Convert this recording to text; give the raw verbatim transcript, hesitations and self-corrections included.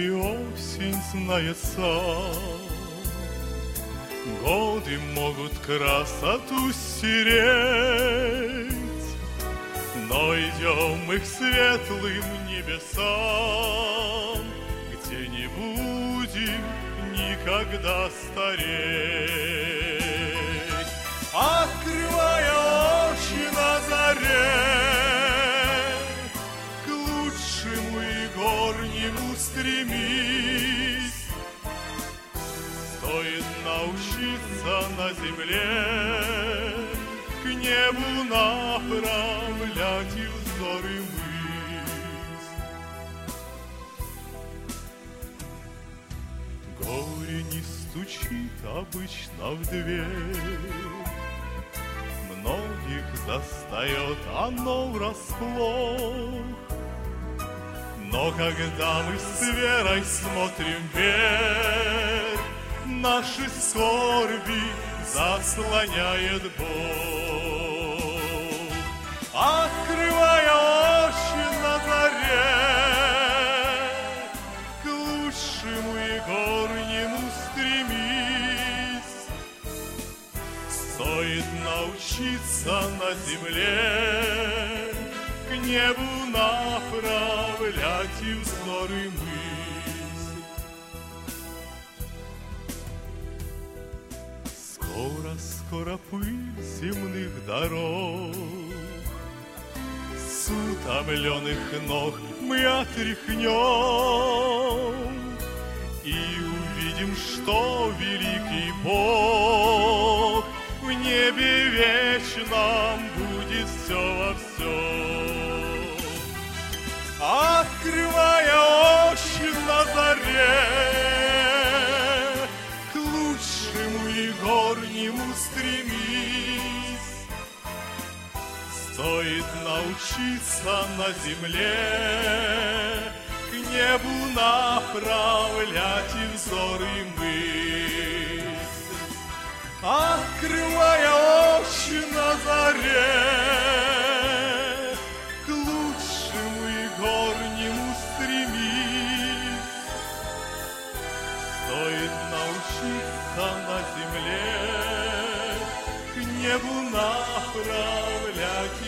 и осень знает сам. Годы могут красоту стереть, но идем их светлым небесам, где не будем никогда стареть. Открывая очи на заре, к лучшему и горнему стремись. Стоит научиться на земле к небу направлять и взоры мысль. Горе не стучит обычно в дверь, многих застает оно врасплох. Но когда мы с верой смотрим вверх, наши скорби заслоняет Бог. Открывая очи на заре, к лучшему и горнему стремись. Стоит научиться на земле к небу направлять и взоры мысль. Скоро, скоро пыль земных дорог с утомленных ног мы отряхнем и увидим, что великий Бог в небе вечном будет все во всем. Открывая очи на заре, к лучшему и горнему стремись. Стоит научиться на земле к небу направлять и взоры мысль. Открывая очи на заре, к лучшему и горнему стремись. Стоит научиться на земле к небу направлять